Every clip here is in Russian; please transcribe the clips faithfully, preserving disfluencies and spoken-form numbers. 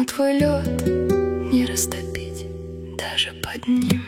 но твой лед не растопить даже под ним.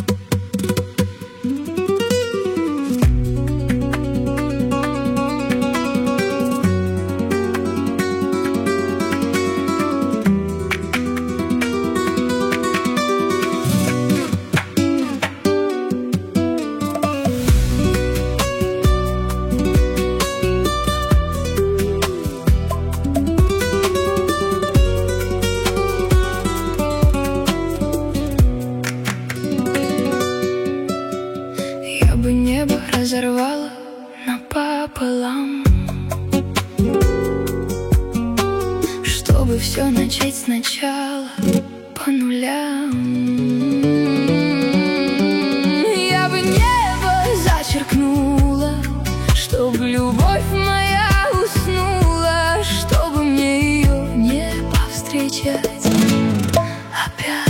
Я бы небо разорвала напополам, чтобы все начать сначала по нулям. Я бы небо зачеркнула, чтобы любовь моя уснула, чтобы мне ее не повстречать опять.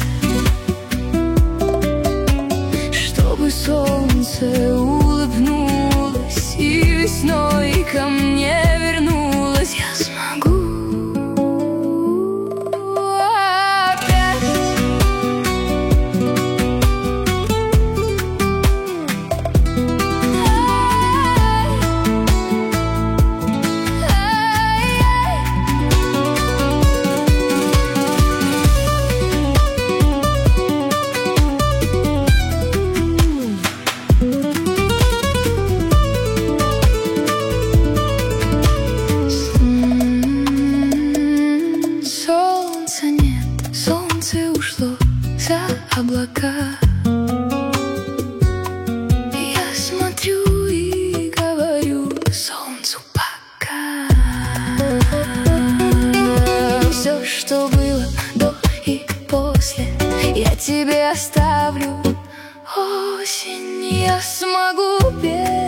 Чтобы солнце улыбнулось и весной ко мне вернулось, я смогу опять. Солнца нет, солнце ушло за облака. Я смотрю и говорю солнцу пока. Все, что было до и после, я тебе оставлю. Осень, я смогу петь.